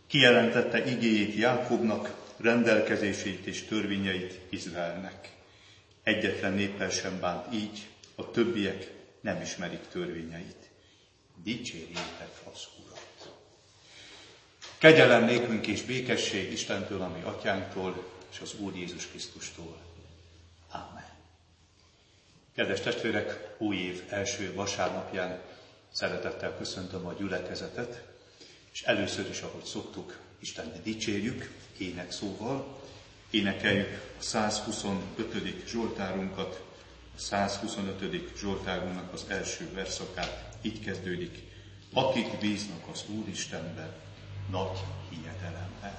Kijelentette igéjét Jákobnak, rendelkezéseit és törvényeit Izraelnek. Egyetlen néppel sem bánt így, a többiek nem ismerik törvényeit. Dicsérjétek az Urat! Kegyelem nékünk és békesség Istentől, a mi atyánktól, és az Úr Jézus Krisztustól. Ámen. Kedves testvérek, új év első vasárnapján szeretettel köszöntöm a gyülekezetet, és először is, ahogy szoktuk, Istent dicsérjük énekszóval. Énekeljük a 125. Zsoltárunkat, a 125. Zsoltárunknak az első verszakát. Így kezdődik: akik bíznak az Úristenben, nagy hiedelemmel.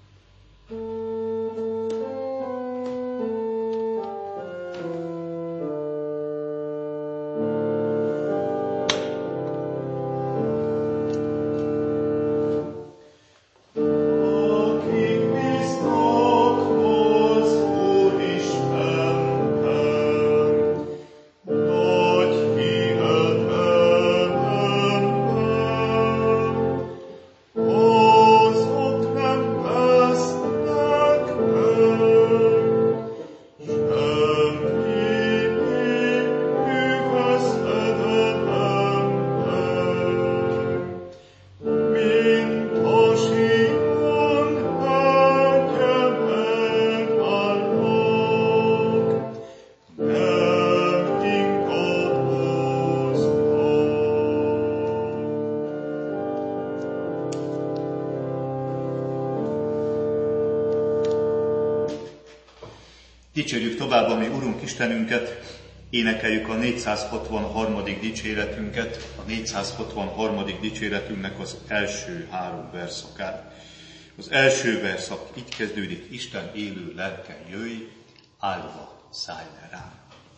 Dicsérjük tovább a mi Urunk Istenünket, énekeljük a 463. dicséretünket, a 463. dicséretünknek az első 3 verszakát. Az első verszak így kezdődik: Isten élő lelke, jöjj, áldva szállj le rám.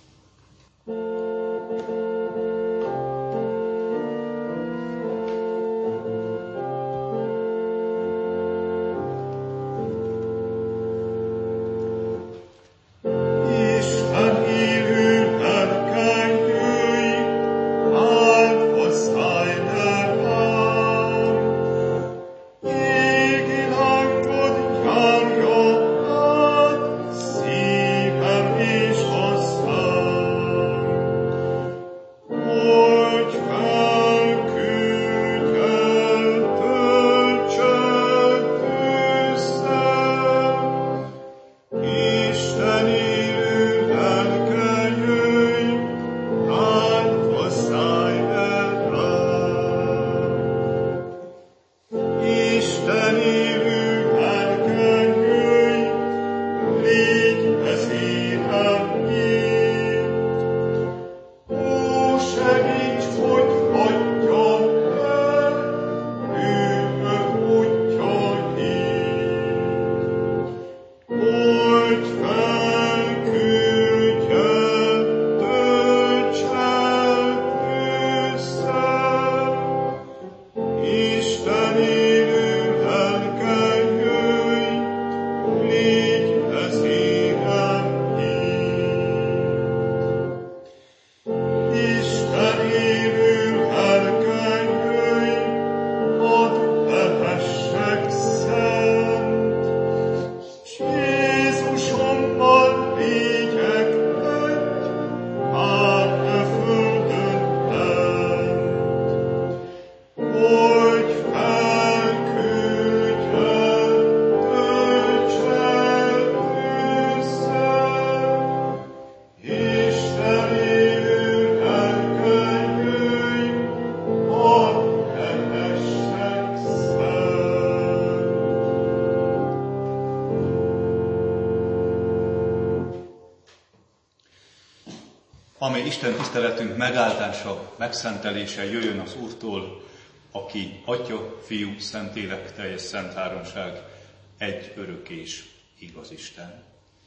Amely Isten tiszteletünk megáldása, megszentelése jöjjön az Úrtól, aki Atya, Fiú, Szentlélek, teljes szent háromság, egy örök és igaz Isten.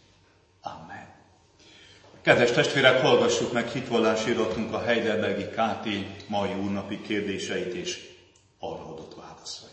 Amen. Kedves testvérek, hallgassuk meg hitvallási iratunk a Heidelbergi KT mai úrnapi kérdéseit és arra adott válaszait.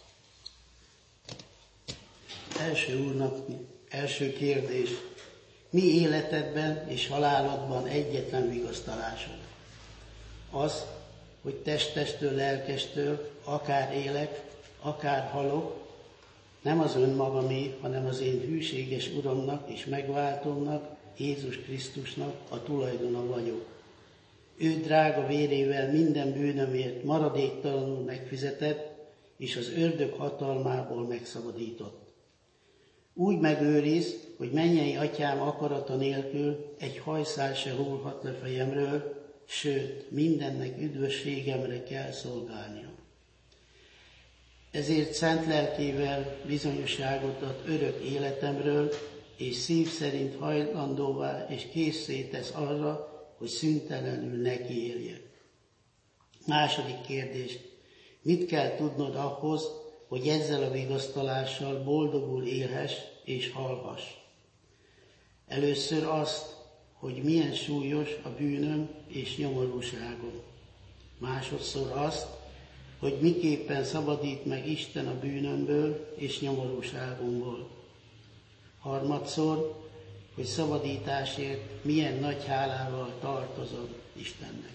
Első kérdés. Mi életedben és halálodban egyetlen vigasztalásod. Az, hogy testestől, lelkestől, akár élek, akár halok, nem az önmagamé, hanem az én hűséges Uramnak és megváltómnak, Jézus Krisztusnak a tulajdona vagyok. Ő drága vérével minden bűnömért maradéktalanul megfizetett, és az ördög hatalmából megszabadított. Úgy megőriz, hogy mennyei atyám akarata nélkül egy hajszál se hullhat le fejemről, sőt, mindennek üdvösségemre kell szolgálnia. Ezért szent lelkével bizonyosságot ad örök életemről, és szív szerint hajlandóvá és készé tesz arra, hogy szüntelenül neki éljek. Második kérdés. Mit kell tudnod ahhoz, hogy ezzel a vigasztalással boldogul élhess és hallhass? Először azt, hogy milyen súlyos a bűnöm és nyomorúságom. Másodszor azt, hogy miképpen szabadít meg Isten a bűnömből és nyomorúságomból. Harmadszor, hogy szabadításért milyen nagy hálával tartozom Istennek.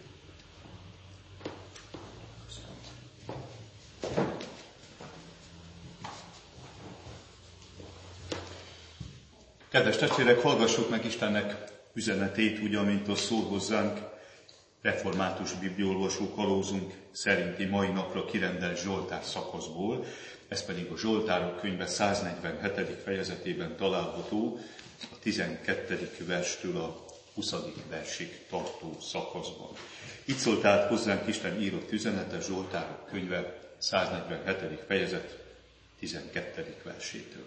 Kedves testvérek, hallgassuk meg Istennek üzenetét, úgy, amint az szól hozzánk, református bibliolvasó kalózunk szerinti mai napra kirendelt Zsoltár szakaszból, ez pedig a Zsoltárok könyve 147. fejezetében található, a 12. verstől a 20. versig tartó szakaszban. Itt szólt át hozzánk Isten írott üzenete Zsoltárok könyve 147. fejezet 12. versétől.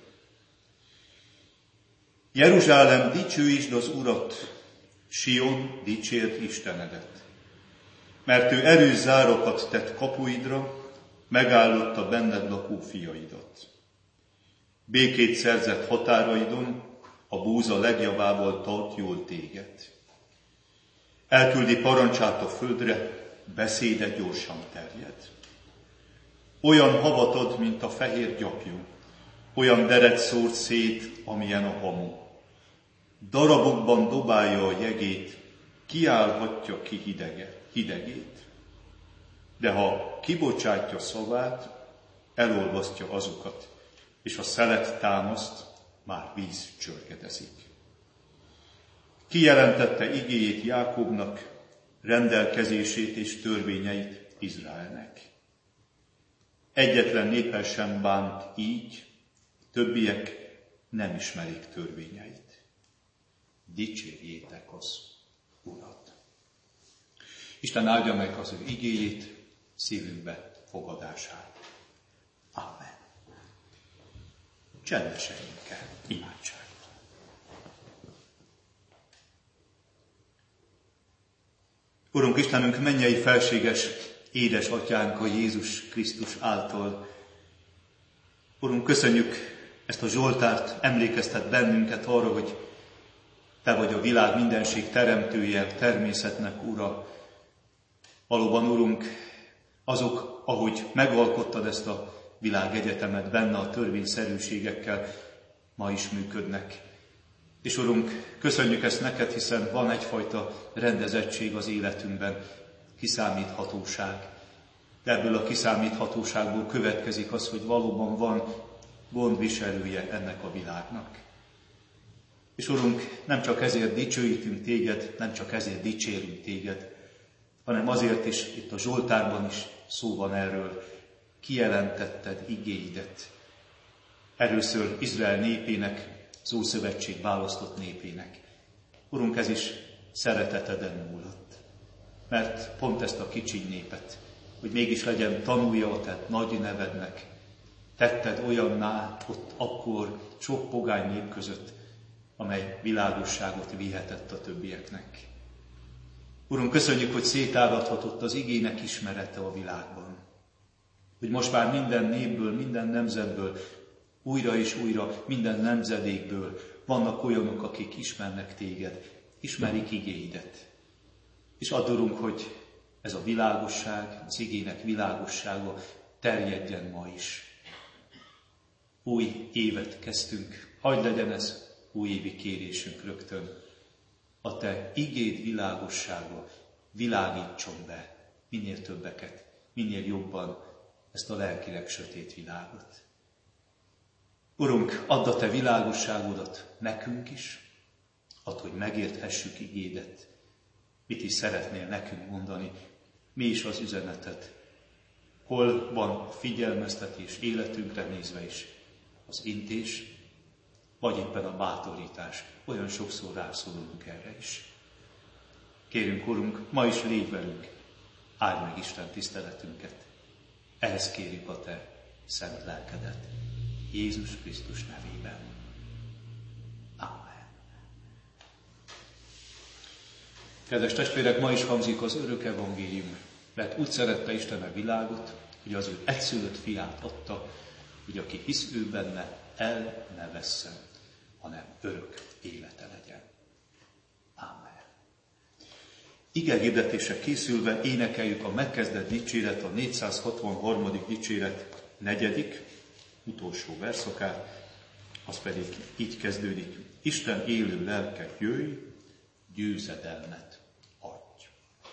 Jeruzsálem, dicsőítsd az Urat, Sion, dicsérd Istenedet. Mert ő erős zárakat tett kapuidra, megállotta benned lakó fiaidat. Békét szerzett határaidon, a búza legjavával tart jól téged. Elküldi parancsát a földre, beszéde gyorsan terjed. Olyan havat ad, mint a fehér gyapjú, olyan deret szórt szét, amilyen a hamu. Darabokban dobálja a jegét, kiállhatja ki hidegét. De ha kibocsátja szavát, elolvasztja azokat, és a szelet támaszt, már víz csörgedezik. Kijelentette igéjét Jákobnak, rendelkezését és törvényeit Izraelnek. Egyetlen néppel sem bánt így, többiek nem ismerik törvényeit. Dicsérjétek az Urat! Isten áldja meg az ő igéjét, szívünkbe fogadását. Amen. Csendesedjünk el imádságban. Urunk Istenünk, mennyei felséges édesatyánk a Jézus Krisztus által. Urunk, köszönjük ezt a Zsoltárt, emlékeztet bennünket arra, hogy Te vagy a világ mindenség teremtője, természetnek ura. Valóban, Urunk, azok, ahogy megalkottad ezt a világegyetemet, benne a törvényszerűségekkel, ma is működnek. És Urunk, köszönjük ezt neked, hiszen van egyfajta rendezettség az életünkben, kiszámíthatóság. De ebből a kiszámíthatóságból következik az, hogy valóban van gondviselője ennek a világnak. És Urunk, nem csak ezért dicsőítünk téged, nem csak ezért dicsérünk téged, hanem azért is, itt a Zsoltárban is szó van erről, kijelentetted igéidet. Először Izrael népének, az Ószövetség választott népének. Urunk, ez is szereteteden múlott. Mert pont ezt a kicsiny népet, hogy mégis legyen tanúja a te nagy nevednek, tetted olyanná ott akkor sok pogány nép között, amely világosságot vihetett a többieknek. Urunk, köszönjük, hogy szétáradhatott az igének ismerete a világban. Hogy most már minden népből, minden nemzetből, újra és újra minden nemzedékből vannak olyanok, akik ismernek téged, ismerik igéidet. És add, Urunk, hogy ez a világosság, az igének világossága terjedjen ma is. Új évet kezdtünk. Hadd legyen ez újévi kérésünk rögtön. A te igéd világossága világítson be minél többeket, minél jobban ezt a lelkileg sötét világot. Urunk, add a te világosságodat nekünk is, add, hogy megérthessük igédet, mit is szeretnél nekünk mondani, mi is az üzeneted, hol van figyelmeztetés életünkre nézve is, az intés, vagy éppen a bátorítás. Olyan sokszor rászólunk erre is. Kérünk, Urunk, ma is légy velünk, áld meg Isten tiszteletünket. Ehhez kérjük a te szent lelkedet. Jézus Krisztus nevében. Amen. Kedves testvérek, ma is hangzik az örök evangélium, mert úgy szerette Isten a világot, hogy az ő egyszülött fiát adta, hogy aki hisz ő benne, el ne vesszen, hanem örök élete legyen. Amen. Ige hirdetése készülve énekeljük a megkezdett dicséret, a 463. dicséret 4., utolsó verszakát, az pedig így kezdődik. Isten élő lelke, jöjj, győzedelmet adj.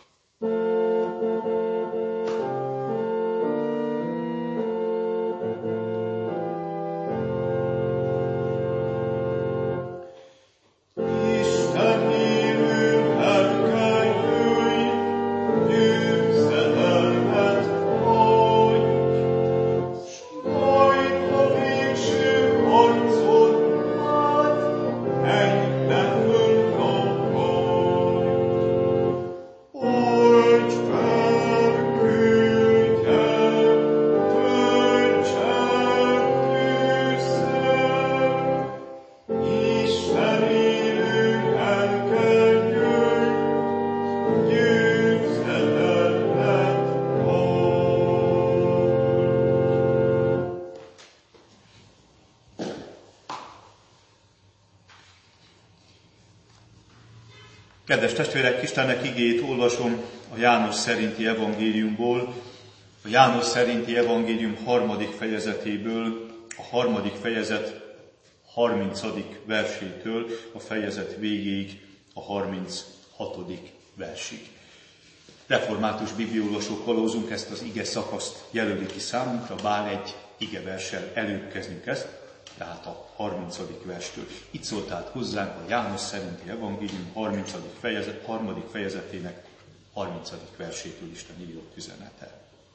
Kedves testvérek, Istennek igéjét olvasom a János szerinti evangéliumból, a János szerinti evangélium 3. fejezetéből, a 3. fejezet 30. versétől a fejezet végéig, a 36. versig. Református bibliolvasók kalózunk, ezt az ige szakaszt jelöli ki számunkra, bár egy igeverssel előbb kezdjük ezt, tehát a 30. verstől. Itt szólt tehát hozzánk a János szerinti evangélium 3. fejezetének 30. versétől Isten írott üzenete.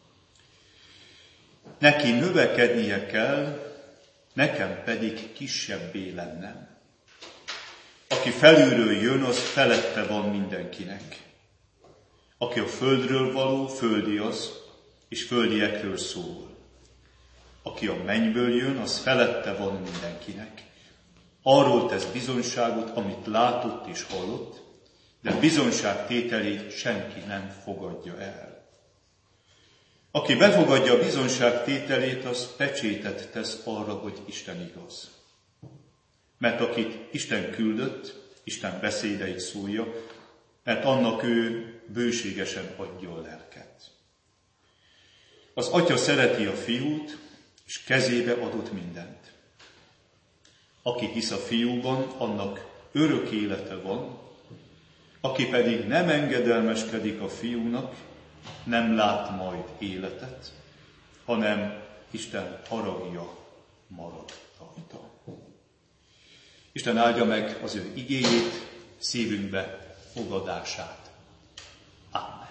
Neki növekednie kell, nekem pedig kisebbé lennem. Aki felülről jön, az felette van mindenkinek. Aki a földről való, földi az, és földiekről szól. Aki a mennyből jön, az felette van mindenkinek. Arról tesz bizonyságot, amit látott és hallott, de bizonyság tételét senki nem fogadja el. Aki befogadja a bizonyság tételét, az pecsétet tesz arra, hogy Isten igaz. Mert akit Isten küldött, Isten beszédeit szólja, mert annak ő bőségesen adja a lelket. Az Atya szereti a Fiút, és kezébe adott mindent. Aki hisz a Fiúban, annak örök élete van, aki pedig nem engedelmeskedik a Fiúnak, nem lát majd életet, hanem Isten haragja marad rajta. Isten áldja meg az ő igéjét, szívünkbe fogadását. Amen.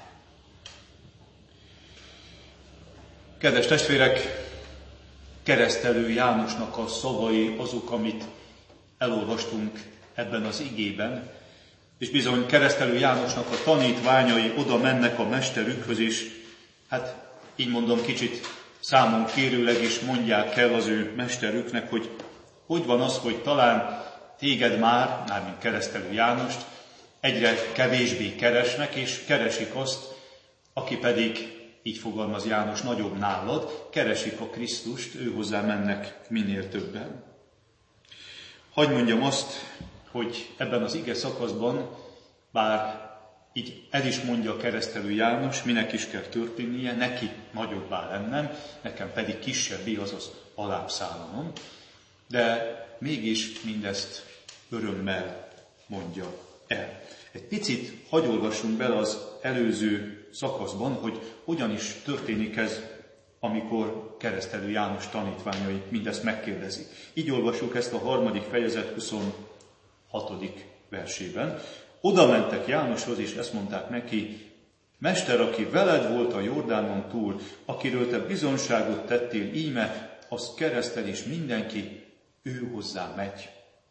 Kedves testvérek, Keresztelő Jánosnak a szavai azok, amit elolvastunk ebben az igében, és bizony Keresztelő Jánosnak a tanítványai oda mennek a mesterükhöz, és hát így mondom, kicsit számon kérőleg is mondják el az ő mesterüknek, hogy van az, hogy talán téged mármint Keresztelő Jánost egyre kevésbé keresnek, és keresik azt, aki pedig, így fogalmaz János, nagyobb nálad, keresik a Krisztust, ő hozzá mennek minél többen. Hadd mondjam azt, hogy ebben az ige szakaszban, bár így el is mondja a Keresztelő János, minek is kell történnie, neki nagyobbá lennem, nekem pedig kisebbé, azaz alább szállanom, de mégis mindezt örömmel mondja el. Egy picit hadd olvassunk bele az előző szakaszban, hogy hogyan is történik ez, amikor Keresztelő János tanítványai mindezt megkérdezik. Így olvassuk ezt a 3. fejezet 26. versében. Oda mentek Jánoshoz, és ezt mondták neki: Mester, aki veled volt a Jordánon túl, akiről te bizonyságot tettél, íme, azt keresztel, és mindenki ő hozzá megy.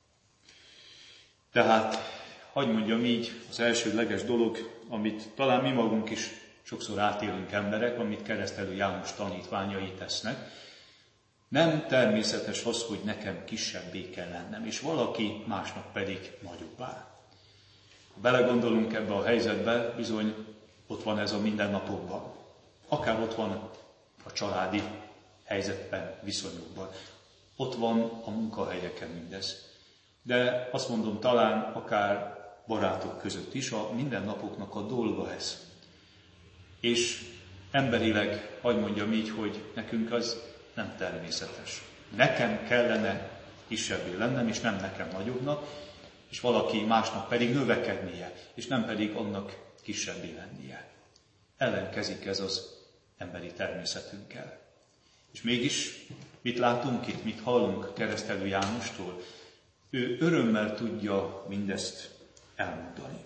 Tehát, hadd mondjam így, az elsődleges dolog, amit talán mi magunk is sokszor átélünk emberek, amit Keresztelő János tanítványai tesznek. Nem természetes az, hogy nekem kisebbé kell lennem, és valaki másnak pedig nagyobbá. Ha belegondolunk ebbe a helyzetbe, bizony ott van ez a mindennapokban. Akár ott van a családi helyzetben, viszonyokban. Ott van a munkahelyeken mindez. De azt mondom, talán akár barátok között is, a mindennapoknak a dolga ez. És emberileg, hadd mondjam így, hogy nekünk az nem természetes. Nekem kellene kisebbé lennem, és nem nekem nagyobbnak, és valaki másnak pedig növekednie, és nem pedig annak kisebbé lennie. Ellenkezik ez az emberi természetünkkel. És mégis mit látunk itt, mit hallunk Keresztelő Jánostól? Ő örömmel tudja mindezt elmondani.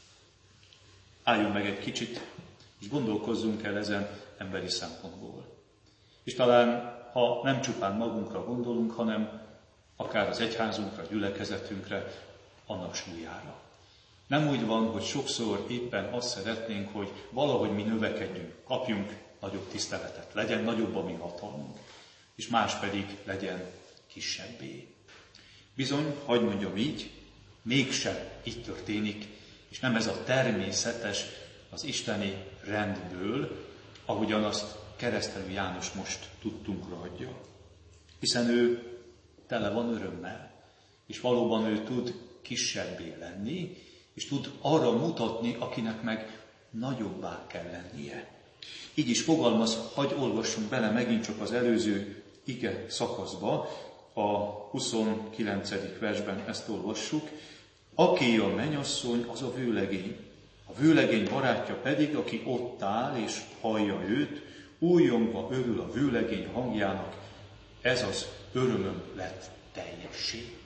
Álljunk meg egy kicsit, és gondolkozzunk el ezen emberi szempontból. És talán, ha nem csupán magunkra gondolunk, hanem akár az egyházunkra, gyülekezetünkre, annak súlyára. Nem úgy van, hogy sokszor éppen azt szeretnénk, hogy valahogy mi növekedjünk, kapjunk nagyobb tiszteletet, legyen nagyobb a mi hatalmunk, és más pedig legyen kisebbé. Bizony, hadd mondjam így, mégsem így történik, és nem ez a természetes az isteni rendből, ahogyan azt Keresztelő János most tudtunkra adja. Hiszen ő tele van örömmel, és valóban ő tud kisebbé lenni, és tud arra mutatni, akinek meg nagyobbá kell lennie. Így is fogalmaz, hadd olvassunk bele megint csak az előző ige szakaszba, a 29. versben ezt olvassuk. Aki a mennyasszony, az a vőlegény. A vőlegény barátja pedig, aki ott áll és hallja őt, újjongva örül a vőlegény hangjának, ez az örömöm lett teljessé.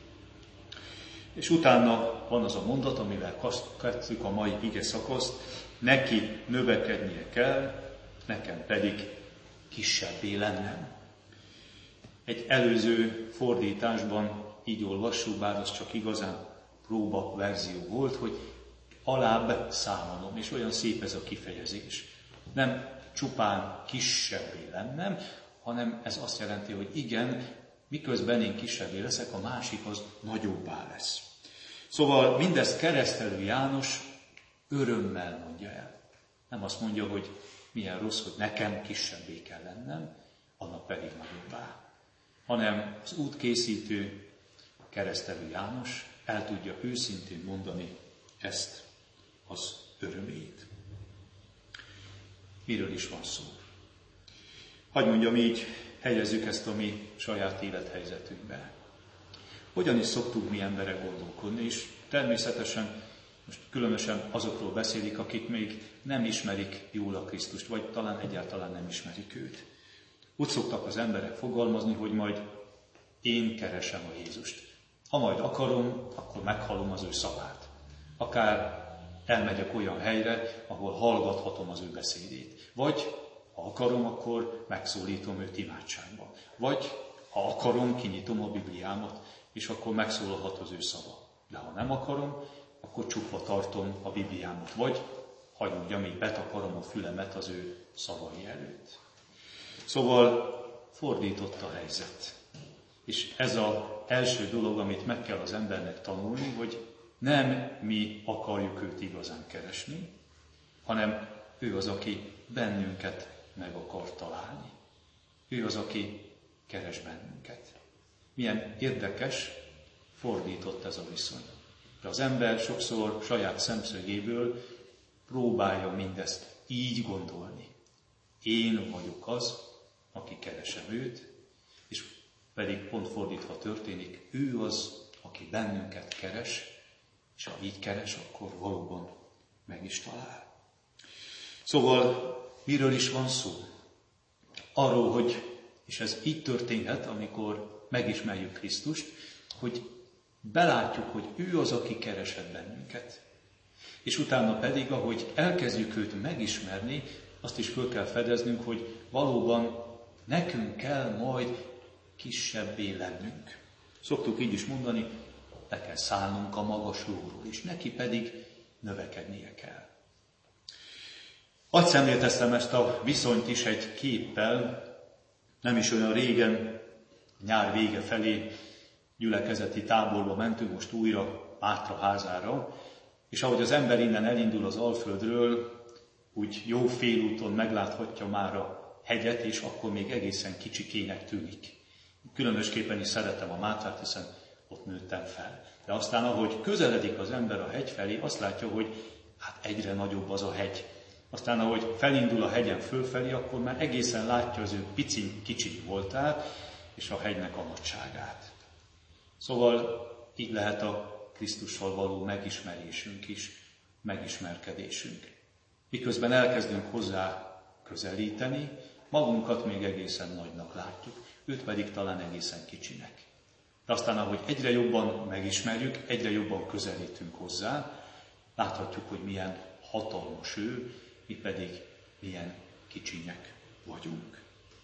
És utána van az a mondat, amivel kezdjük a mai ige szakaszt, neki növekednie kell, nekem pedig kisebbé lennem. Egy előző fordításban így olvassuk, bár az csak igazán próba verzió volt, hogy alább számolom, és olyan szép ez a kifejezés. Nem csupán kisebbé lennem, hanem ez azt jelenti, hogy igen, miközben én kisebbé leszek, a másik az nagyobbá lesz. Szóval mindezt Keresztelő János örömmel mondja el. Nem azt mondja, hogy milyen rossz, hogy nekem kisebbé kell lennem, annak pedig nagyobbá. Hanem az útkészítő Keresztelő János el tudja őszintén mondani ezt az örömét. Miről is van szó? Hadd mondjam így, helyezzük ezt a mi saját élethelyzetünkbe. Hogyan is szoktunk mi emberek gondolkodni, és természetesen most különösen azokról beszélik, akik még nem ismerik jól a Krisztust, vagy talán egyáltalán nem ismerik őt. Úgy szoktak az emberek fogalmazni, hogy majd én keresem a Jézust. Ha majd akarom, akkor meghallom az ő szavát. Akár elmegyek olyan helyre, ahol hallgathatom az ő beszédét. Vagy, ha akarom, akkor megszólítom őt imádságban. Vagy, ha akarom, kinyitom a Bibliámat, és akkor megszólalhat az ő szava. De ha nem akarom, akkor csukva tartom a Bibliámat. Vagy, hadd mondjam, így betakarom a fülemet az ő szavai előtt. Szóval fordított a helyzet. És ez az első dolog, amit meg kell az embernek tanulni, hogy nem mi akarjuk őt igazán keresni, hanem ő az, aki bennünket meg akar találni. Ő az, aki keres bennünket. Milyen érdekes, fordított ez a viszony. De az ember sokszor saját szemszögéből próbálja mindezt így gondolni. Én vagyok az, aki keresem őt, és pedig pont fordítva történik, ő az, aki aki bennünket keres, és ha így keres, akkor valóban meg is talál. Szóval miről is van szó? Arról, hogy, és ez így történhet, amikor megismerjük Krisztust, hogy belátjuk, hogy ő az, aki keresett bennünket. És utána pedig, ahogy elkezdjük őt megismerni, azt is föl kell fedeznünk, hogy valóban nekünk kell majd kisebbé lennünk. Szoktuk így is mondani, le kell szállnunk a magas lóról, és neki pedig növekednie kell. Hadd szemlélteztem ezt a viszonyt is egy képpel, nem is olyan régen, nyár vége felé gyülekezeti táborba mentünk most újra Mátra házára, és ahogy az ember innen elindul az Alföldről, úgy jó félúton megláthatja már a hegyet, és akkor még egészen kicsikének tűnik. Különösképpen is szeretem a Mátrát, hiszen ott nőttem fel. De aztán, ahogy közeledik az ember a hegy felé, azt látja, hogy hát egyre nagyobb az a hegy. Aztán, ahogy felindul a hegyen fölfelé, akkor már egészen látja az ő pici, kicsi voltát, és a hegynek a nagyságát. Szóval így lehet a Krisztussal való megismerésünk is, megismerkedésünk. Miközben elkezdünk hozzá közelíteni, magunkat még egészen nagynak látjuk, őt pedig talán egészen kicsinek. De aztán, ahogy egyre jobban megismerjük, egyre jobban közelítünk hozzá, láthatjuk, hogy milyen hatalmas ő, mi pedig milyen kicsinyek vagyunk.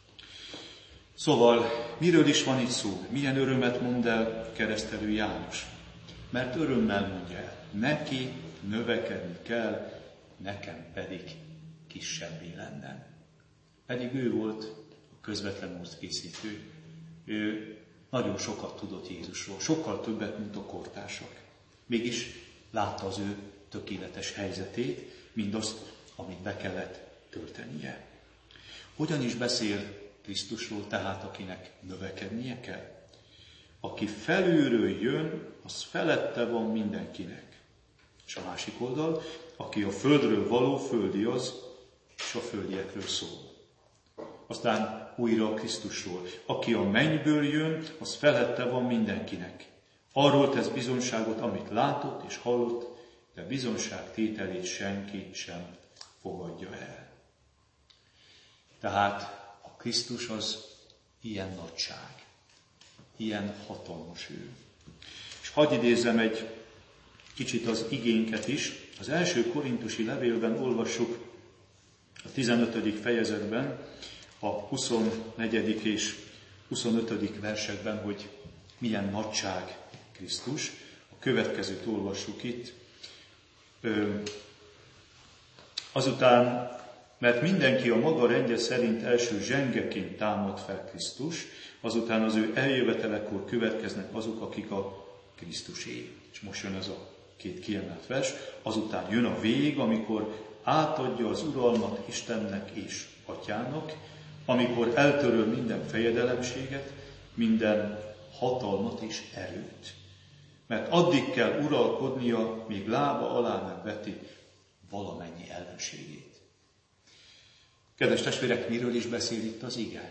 Szóval, miről is van itt szó? Milyen örömet mond el keresztelő János? Mert örömmel mondja el, neki növekedni kell, nekem pedig kisebbé lennem. Pedig ő volt a közvetlen útkészítő. Ő nagyon sokat tudott Jézusról, sokkal többet, mint a kortársak. Mégis látta az ő tökéletes helyzetét, mindazt, amit be kellett töltenie. Hogyan is beszél Krisztusról tehát, akinek növekednie kell? Aki felülről jön, az felette van mindenkinek. És a másik oldal, aki a földről való, földi az, és a földiekről szól. Aztán újra a Krisztusról. Aki a mennyből jön, az felette van mindenkinek. Arról tesz bizonyságot, amit látott és hallott, de bizonyság tételét senki sem fogadja el. Tehát a Krisztus az ilyen nagyság, ilyen hatalmas ő. És hadd idézzem egy kicsit az igénket is. Az első korintusi levélben olvassuk a 15. fejezetben, a 24. és 25. versekben, hogy milyen nagyság Krisztus. A következőt olvassuk itt. Azután, mert mindenki a maga rendje szerint első zsengeként támad fel Krisztus, azután az ő eljövetelekor következnek azok, akik a Krisztusé. És most jön ez a két kiemelt vers. Azután jön a vég, amikor átadja az uralmat Istennek és Atyának, amikor eltöröl minden fejedelemséget, minden hatalmat és erőt. Mert addig kell uralkodnia, míg lába alá nem veti valamennyi ellenségét. Kedves testvérek, miről is beszél itt az ige?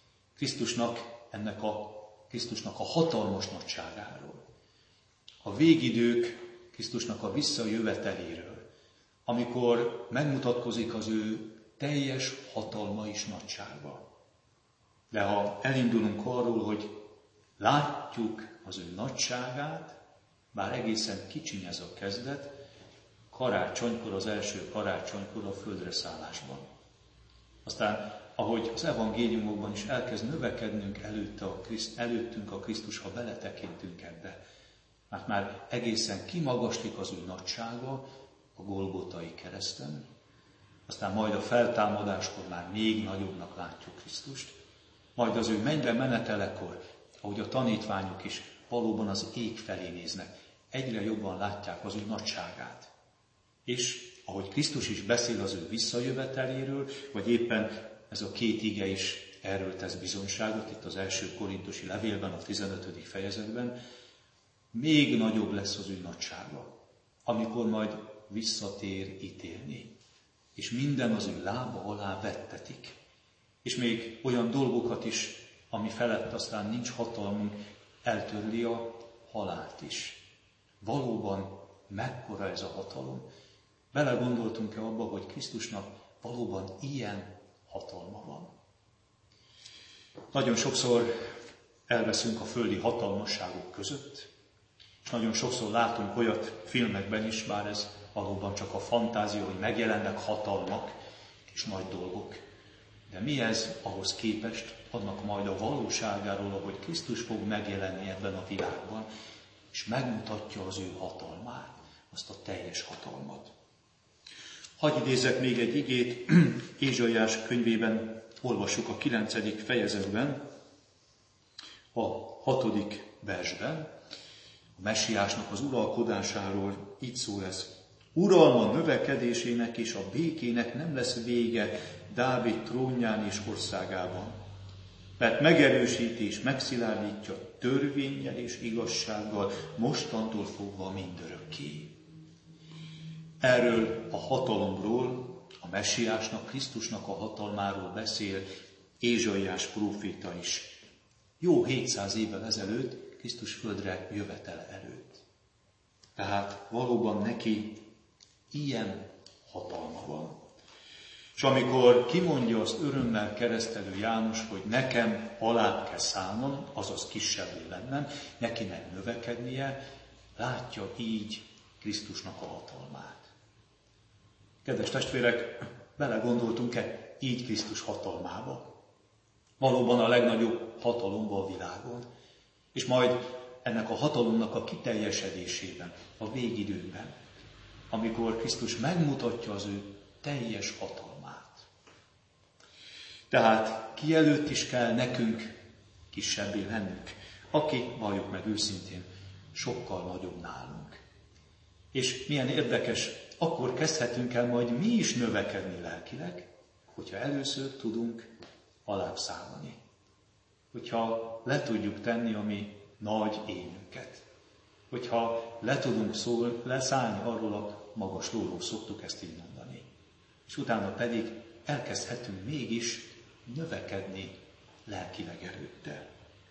Krisztusnak a hatalmas nagyságáról. A végidők Krisztusnak a visszajöveteléről, amikor megmutatkozik az ő teljes hatalma és nagysága. De ha elindulunk arról, hogy látjuk az ő nagyságát, bár egészen kicsiny ez a kezdet, karácsonykor, az első karácsonykor a földre szállásban. Aztán, ahogy az evangéliumokban is elkezd növekednünk előttünk a Krisztus, ha beletekintünk ebbe, mert már egészen kimagaslik az ő nagysága a Golgotai kereszten, aztán majd a feltámadáskor már még nagyobbnak látjuk Krisztust, majd az ő mennybe menetelekor, ahogy a tanítványok is valóban az ég felé néznek, egyre jobban látják az ő nagyságát. És ahogy Krisztus is beszél az ő visszajöveteléről, vagy éppen ez a két ige is erről tesz bizonyságot, itt az első korintusi levélben, a 15. fejezetben, még nagyobb lesz az ő nagysága, amikor majd visszatér ítélni. És minden az ő lába alá vettetik. És még olyan dolgokat is, ami felett aztán nincs hatalmunk, eltörli a halált is. Valóban mekkora ez a hatalom? Belegondoltunk-e abba, hogy Krisztusnak valóban ilyen hatalma van? Nagyon sokszor elveszünk a földi hatalmasságok között, és nagyon sokszor látunk olyat filmekben is, bár ez valóban csak a fantázia, hogy megjelennek hatalmak és nagy dolgok. De mi ez ahhoz képest annak majd a valóságáról, ahogy Krisztus fog megjelenni ebben a világban, és megmutatja az ő hatalmát, azt a teljes hatalmat. Hadd idézzek még egy igét, Ézsaiás könyvében olvassuk a 9. fejezetben, a 6. versben, a messiásnak az uralkodásáról így szól ez. Uralma növekedésének és a békének nem lesz vége Dávid trónján és országában, mert megerősíti és megszilárdítja törvénnyel és igazsággal mostantól fogva mindörökké. Erről a hatalomról, a messiásnak, Krisztusnak a hatalmáról beszél Ézsaiás próféta is. Jó 700 évvel ezelőtt, Krisztus földre jövetele előtt. Tehát valóban neki ilyen hatalma van. És amikor kimondja azt örömmel keresztelő János, hogy nekem alá kell szállnom, azaz kisebbé lennem, nekinek növekednie, látja így Krisztusnak a hatalmát. Kedves testvérek, belegondoltunk-e így Krisztus hatalmába? Valóban a legnagyobb hatalomba a világon. És majd ennek a hatalomnak a kiteljesedésében, a végidőben, amikor Krisztus megmutatja az ő teljes hatalmát. Tehát ki előtt is kell nekünk kisebbé lennünk, aki, valljuk meg őszintén, sokkal nagyobb nálunk. És milyen érdekes, akkor kezdhetünk el majd mi is növekedni lelkileg, hogyha először tudunk alább szállni. Hogyha le tudjuk tenni a mi nagy énünket. Hogyha le tudunk leszállni arról a magas lóról, szoktuk ezt így mondani. És utána pedig elkezdhetünk mégis növekedni lelkileg erőttel.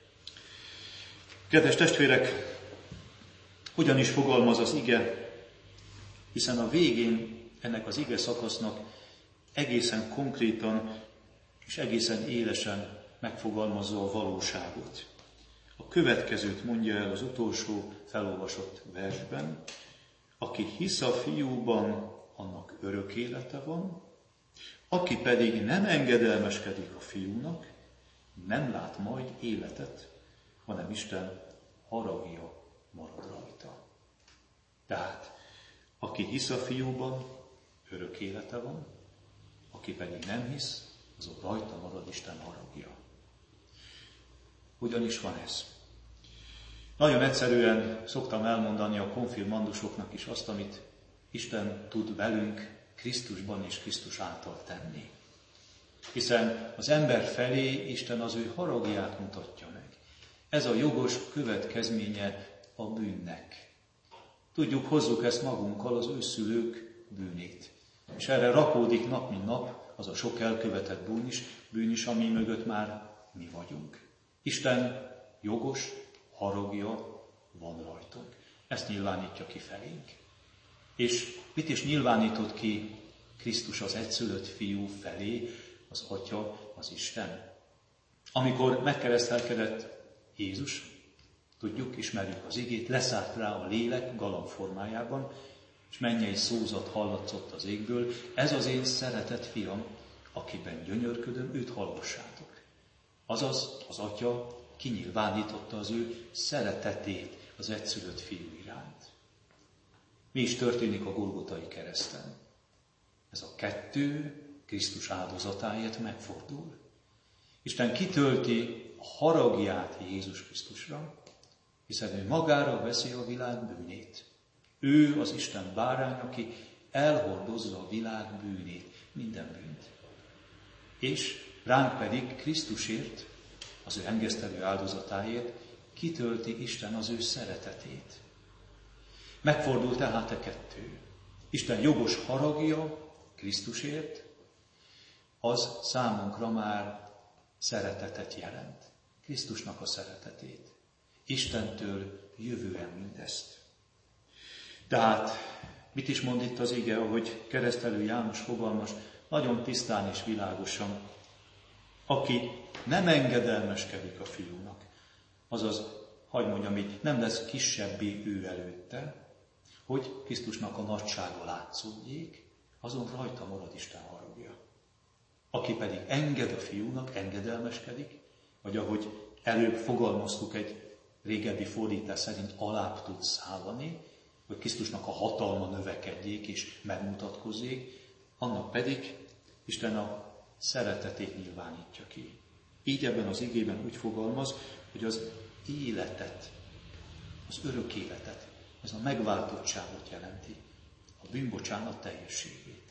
Kedves testvérek, hogyan is fogalmaz az ige? Hiszen a végén ennek az ige szakasznak egészen konkrétan és egészen élesen megfogalmazza a valóságot. A következőt mondja el az utolsó felolvasott versben: aki hisz a fiúban, annak örök élete van, aki pedig nem engedelmeskedik a fiúnak, nem lát majd életet, hanem Isten haragja marad rajta. Tehát, aki hisz a fiúban, örök élete van, aki pedig nem hisz, azon rajta marad Isten haragja. Hogyan is van ez? Nagyon egyszerűen szoktam elmondani a konfirmandusoknak is azt, amit Isten tud velünk Krisztusban és Krisztus által tenni. Hiszen az ember felé Isten az ő haragját mutatja meg. Ez a jogos következménye a bűnnek. Tudjuk, hozzuk ezt magunkkal, az őszülők bűnét. És erre rakódik nap mint nap az a sok elkövetett bűn is, ami mögött már mi vagyunk. Isten jogos haragja van rajtunk. Ezt nyilvánítja ki felénk. És mit is nyilvánított ki Krisztus az egyszülött fiú felé, az Atya, az Isten? Amikor megkeresztelkedett Jézus, tudjuk, ismerjük az igét, leszállt rá a lélek galamb formájában, és mennyei szózat hallatszott az égből: ez az én szeretett fiam, akiben gyönyörködöm, őt hallgassátok. Azaz az Atya kinyilvánította az ő szeretetét az egyszülött fiú iránt. Mi is történik a Golgotai kereszten? Ez a kettő Krisztus áldozatáért megfordul. Isten kitölti a haragját Jézus Krisztusra, hiszen ő magára veszi a világ bűnét. Ő az Isten bárány, aki elhordozza a világ bűnét, minden bűnt. És ránk pedig Krisztusért, az ő engesztelő áldozatáért kitölti Isten az ő szeretetét. Megfordul tehát a kettő. Isten jogos haragja Krisztusért, az számunkra már szeretetet jelent. Krisztusnak a szeretetét. Istentől jövően mindezt. Tehát mit is mond itt az ige, ahogy Keresztelő János fogalmaz, nagyon tisztán és világosan, aki nem engedelmeskedik a fiúnak, azaz, hadd mondjam így, nem lesz kisebbé ő előtte, hogy Krisztusnak a nagysága látszódjék, azon rajta marad Isten haragja. Aki pedig enged a fiúnak, engedelmeskedik, vagy ahogy előbb fogalmaztuk egy régebbi fordítás szerint alább tud szállani, hogy Krisztusnak a hatalma növekedjék és megmutatkozzék, annak pedig Isten a szeretetét nyilvánítja ki. Így ebben az igében úgy fogalmaz, hogy az életet, az örök életet, ez a megváltottságot jelenti, a bűnbocsánat teljességét.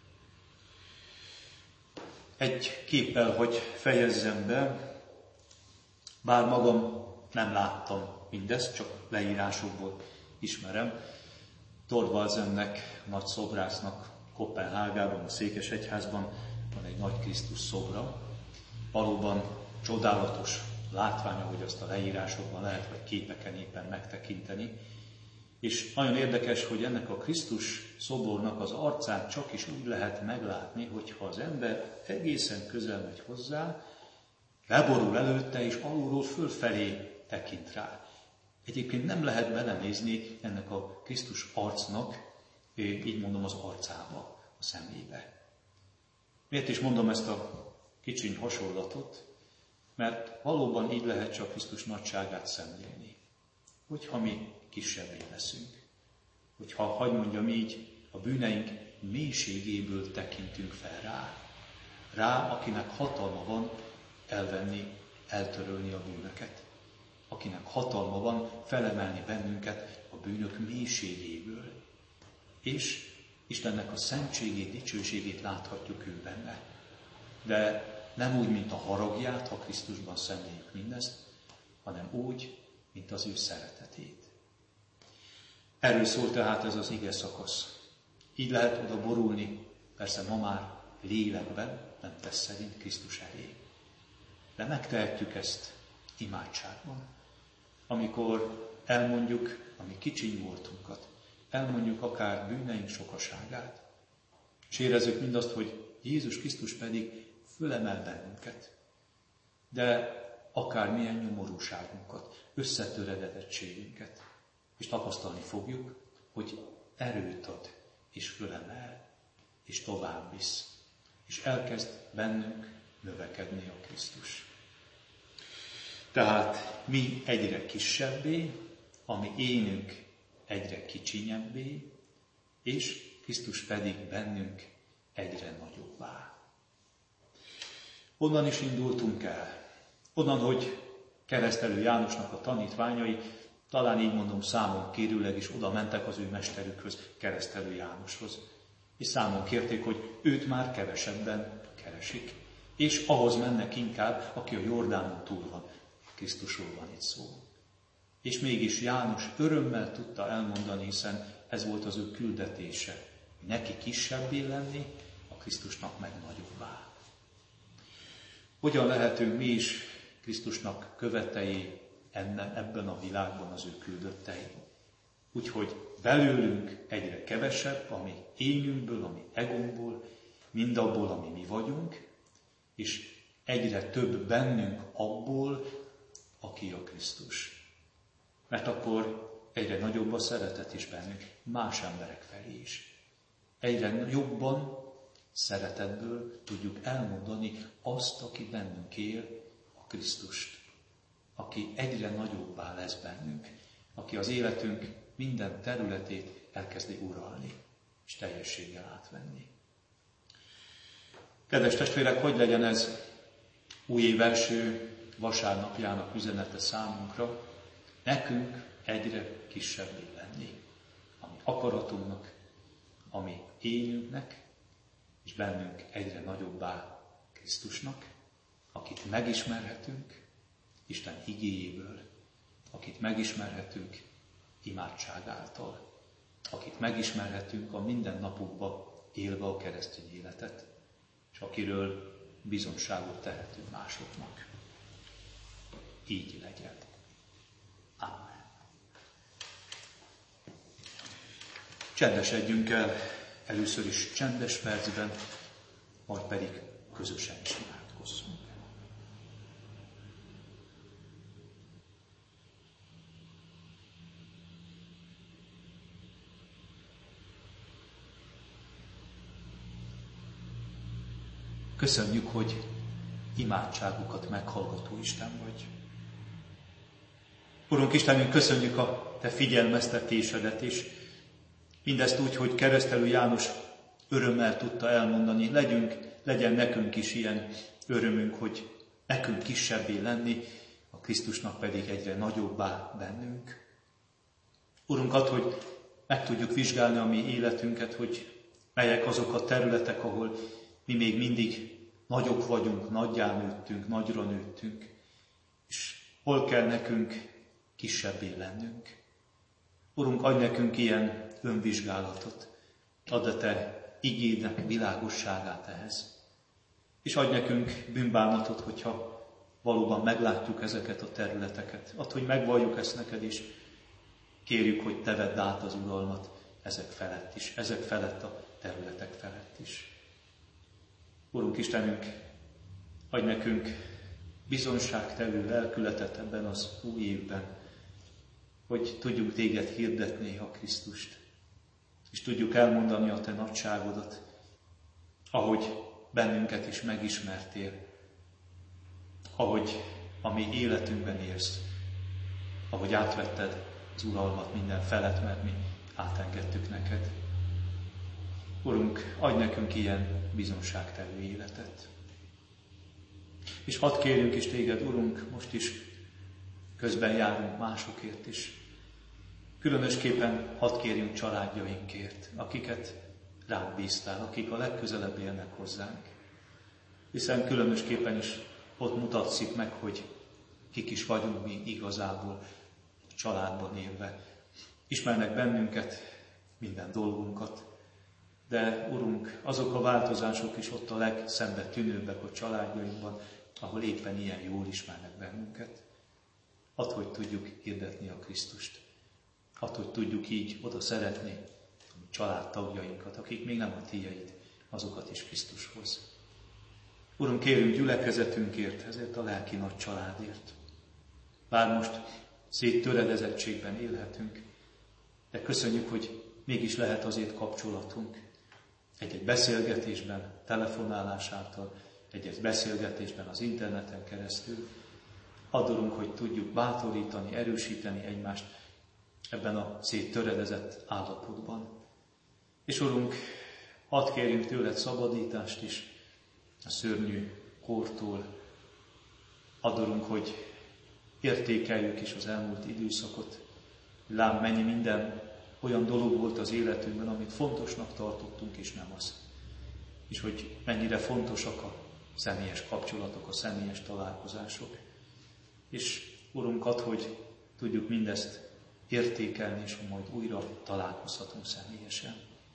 Egy képpel, hogy fejezzem be, bár magam nem láttam mindezt, csak leírásokból ismerem. Thorvaldsennek, nagy szobrásznak Koppenhágában, a Székesegyházban van egy nagy Krisztus szobra. Valóban csodálatos látvány, ahogy azt a leírásokban lehet, vagy képeken éppen megtekinteni. És nagyon érdekes, hogy ennek a Krisztus szobornak az arcát csak is úgy lehet meglátni, hogyha az ember egészen közel megy hozzá, leborul előtte, és alulról fölfelé tekint rá. Egyébként nem lehet belenézni ennek a Krisztus arcnak, így mondom, az arcába, a szemébe. Miért is mondom ezt a kicsiny hasonlatot? Mert valóban így lehet csak Krisztus nagyságát szemlélni. Hogyha mi kisebbé leszünk. Hogyha, hadd mondjam így, a bűneink mélységéből tekintünk fel rá. Rá, akinek hatalma van elvenni, eltörölni a bűnöket. Akinek hatalma van felemelni bennünket a bűnök mélységéből. És Istennek a szentségét, dicsőségét láthatjuk ő benne. De nem úgy, mint a haragját, ha Krisztusban szemléljük mindezt, hanem úgy, mint az ő szeretetét. Erről szól tehát ez az ige szakasz. Így lehet oda borulni, persze ma már lélekben, nem tesz szerint Krisztus elé. De megtehetjük ezt imádságban, amikor elmondjuk a mi kicsiny voltunkat, elmondjuk akár bűneink sokaságát, és érezzük mindazt, hogy Jézus Krisztus pedig fölemel bennünket, de akármilyen nyomorúságunkat, összetöredezettségünket, és tapasztalni fogjuk, hogy erőt ad, és fölemel, és tovább visz, és elkezd bennünk növekedni a Krisztus. Tehát mi egyre kisebbé, a mi énünk egyre kicsinyebbé, és Krisztus pedig bennünk egyre nagyobbá. Onnan is indultunk el. Onnan, hogy Keresztelő Jánosnak a tanítványai, talán így mondom számon kérőleg is oda mentek az ő mesterükhöz, Keresztelő Jánoshoz. És számon kérték, hogy őt már kevesebben keresik. És ahhoz mennek inkább, aki a Jordánon túl van. Krisztusról van itt szó. És mégis János örömmel tudta elmondani, hiszen ez volt az ő küldetése, hogy neki kisebbé lenni, a Krisztusnak meg nagyobbá. Hogyan lehetünk mi is Krisztusnak követei ebben a világban az ő küldöttei? Úgyhogy belőlünk egyre kevesebb, ami énünkből, ami egónkból, mindabból, ami mi vagyunk, és egyre több bennünk abból, aki a Krisztus. Mert akkor egyre nagyobb a szeretet is bennünk, más emberek felé is. Egyre jobban szeretetből tudjuk elmondani azt, aki bennünk él, a Krisztust. Aki egyre nagyobbá lesz bennünk, aki az életünk minden területét elkezdi uralni, és teljességgel átvenni. Kedves testvérek, hogy legyen ez újév első vasárnapjának üzenete számunkra? Nekünk egyre kisebbé lenni, ami akaratunknak, ami énünknek, és bennünk egyre nagyobbá Krisztusnak, akit megismerhetünk Isten igéjéből, akit megismerhetünk imádság által, akit megismerhetünk a mindennapokba élve a keresztény életet, és akiről bizonyságot tehetünk másoknak. Így legyen. Amen. Csendesedjünk el először is csendes percben, majd pedig közösen is imádkozzunk. Köszönjük, hogy imádságukat meghallgató Isten vagy. Urunk Istenünk, köszönjük a Te figyelmeztetésedet, és mindezt úgy, hogy Keresztelő János örömmel tudta elmondani. Legyen nekünk is ilyen örömünk, hogy nekünk kisebbé lenni, a Krisztusnak pedig egyre nagyobbá bennünk. Urunk, add, hogy meg tudjuk vizsgálni a mi életünket, hogy melyek azok a területek, ahol mi még mindig nagyok vagyunk, nagyjá nőttünk, nagyra nőttünk, és hol kell nekünk kisebbé lennünk. Urunk, adj nekünk ilyen önvizsgálatot, add a Te igédnek világosságát ehhez, és adj nekünk bűnbánatot, hogyha valóban meglátjuk ezeket a területeket. Add, hogy megvalljuk ezt neked is, kérjük, hogy Te vedd át az uralmat ezek felett is, ezek felett a területek felett is. Urunk Istenünk, adj nekünk bizonságtevő lelkületet ebben az új évben, hogy tudjuk Téged hirdetni a Krisztust, és tudjuk elmondani a Te nagyságodat, ahogy bennünket is megismertél, ahogy a mi életünkben élsz, ahogy átvetted az uralmat minden felett, mert mi átengedtük neked. Urunk, adj nekünk ilyen bizonságtevő életet. És hadd kérjünk is Téged, Urunk, most is közben járunk másokért is. Különösképpen hadd kérjünk családjainkért, akiket ránk bíztál, akik a legközelebb élnek hozzánk. Hiszen különösképpen is ott mutatszik meg, hogy kik is vagyunk mi igazából a családban élve. Ismernek bennünket, minden dolgunkat, de Urunk, azok a változások is ott a legszembe tűnőbbek a családjainkban, ahol éppen ilyen jól ismernek bennünket. Add, hogy tudjuk hirdetni a Krisztust. Add, hogy tudjuk így oda szeretni a családtagjainkat, akik még nem a Tiéd, azokat is Krisztushoz. Urunk, kérünk gyülekezetünkért, ezért a lelki nagy családért. Bár most széttöredezettségben élhetünk, de köszönjük, hogy mégis lehet azért kapcsolatunk. Egy-egy beszélgetésben, telefonálás által, egy-egy beszélgetésben az interneten keresztül. Add, hogy tudjuk bátorítani, erősíteni egymást ebben a széttöredezett állapotban. És Urunk, hadd kérjünk tőled szabadítást is a szörnyű kortól. Add, hogy értékeljük is az elmúlt időszakot. Lám, mennyi minden olyan dolog volt az életünkben, amit fontosnak tartottunk, és nem az. És hogy mennyire fontosak a személyes kapcsolatok, a személyes találkozások. És Urunk, add, hogy tudjuk mindezt értékelni, és majd újra találkozhatunk személyesen.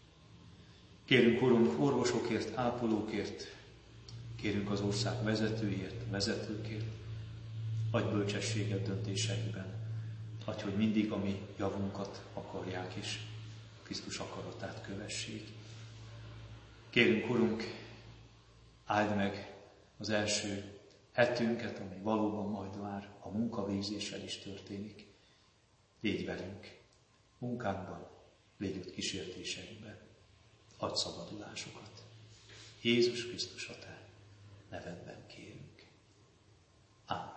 Kérünk, Urunk, orvosokért, ápolókért, kérünk az ország vezetőért, vezetőkért, adj bölcsességet döntéseikben, adj, hogy mindig a mi javunkat akarják, és Krisztus akaratát kövessék. Kérünk, Urunk, áld meg az első hetünket, ami valóban majd már a munkavégzéssel is történik. Légy velünk munkánkban, légy ott kísértéseinkben, adj szabadulásokat. Jézus Krisztus a Te nevedben kérünk. Amen.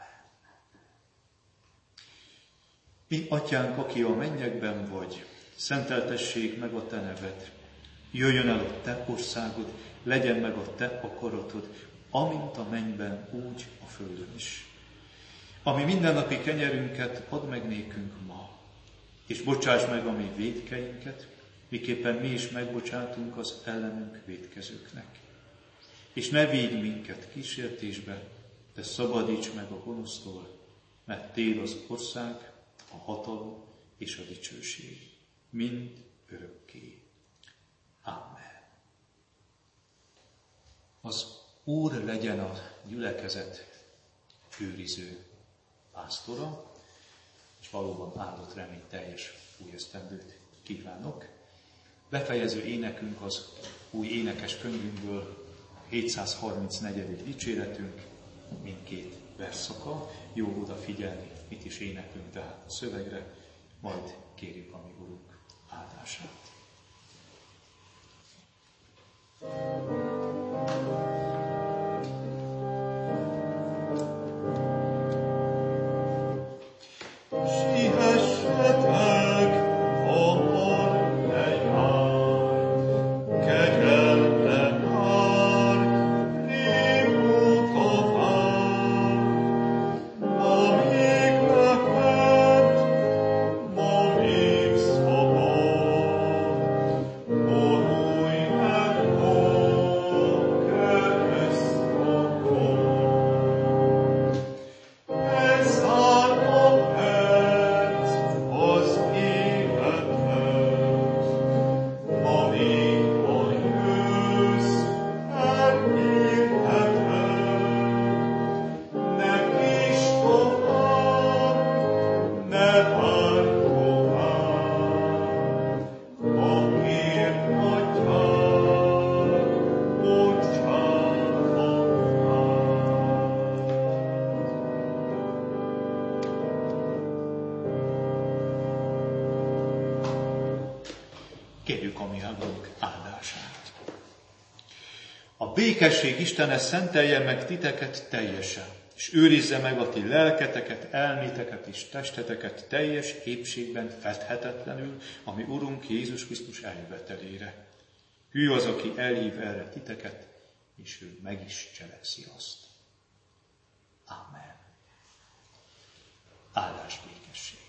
Mi, Atyánk, aki a mennyekben vagy, szenteltessék meg a Te neved. Jöjjön el a Te országod, legyen meg a Te akaratod, amint a mennyben, úgy a földön is. Ami mindennapi kenyerünket add meg nékünk ma, és bocsáss meg a mi vétkeinket, miképpen mi is megbocsátunk az ellenünk vétkezőknek. És ne védj minket kísértésbe, de szabadíts meg a gonosztól, mert Téd az ország, a hatalom és a dicsőség, mind örökké. Amen. Az Úr legyen a gyülekezet őriző pásztora, és valóban áldott reményteljes új esztendőt kívánok. befejező énekünk az új énekes könyvünkből, 734. dicséretünk, mindkét versszaka. Jó odafigyelni, mit is éneklünk tehát a szövegre, majd kérjük a mi Urunk áldását. Kérjük a mi Urunk áldását. A békesség Istene szentelje meg titeket teljesen, és őrizze meg a ti lelketeket, elméteket és testeteket teljes épségben fedhetetlenül, ami Urunk Jézus Krisztus eljövetelére. Hű az, aki elhív erre titeket, és ő meg is cselekszi azt. Amen. Áldás békesség.